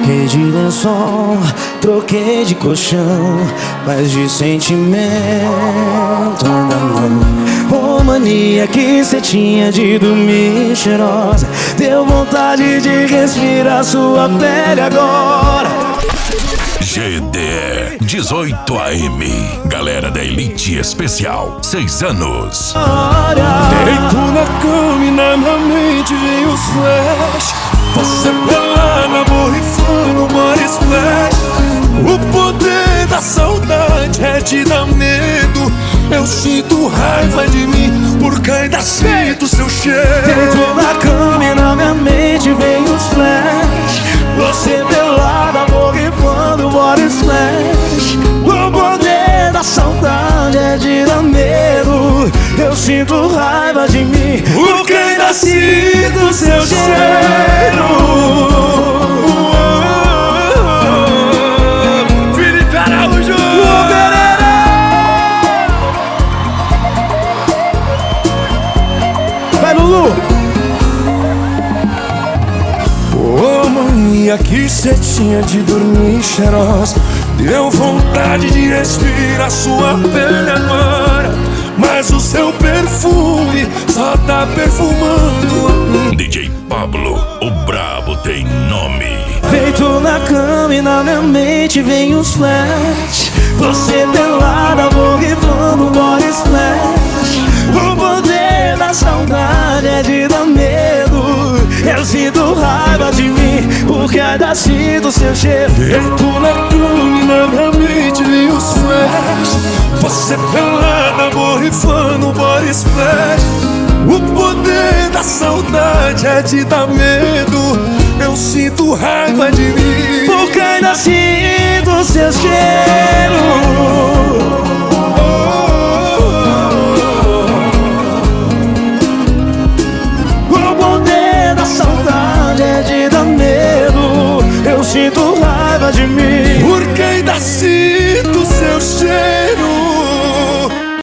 Troquei de lençol, troquei de colchão, mas de sentimento ainda não. Ô mania que cê tinha de dormir cheirosa, deu vontade de respirar sua pele agora. GDE 18 AM, galera da Elite Especial, 6 anos. Deito na cama e na minha mente vem os flash. Você pelada, borrifando, body splash. O poder da saudade é te dar medo. Eu sinto raiva de mim, porque ainda sinto seu cheiro. Deito na cama e na minha mente vem os flash. Você pelada, borrifando, body splash. O poder da saudade é de dar medo. Eu sinto raiva de mim, porque ainda sinto seu cheiro. Felipe Araújo! Vai, Lulu! Ô mania que cê tinha de dormir cheirosa, deu vontade de respirar sua pele agora. Mas o seu perfume só tá perfumando a mim. DJ Pablo, o brabo tem nome. Deito na cama e na minha mente vem os flash. Você pelada, borrifando, body splash. O poder da saudade é de dar medo. Eu sinto raiva de mim, porque ainda sinto seu cheiro. Deito na cama e na minha mente vem os flash. Você pelada, borrifando, body splash. O poder da saudade é te dar medo. Eu sinto raiva de mim, porque ainda sinto seu cheiro. O poder da saudade é de dar medo. Eu sinto raiva de mim, porque ainda sinto seu cheiro.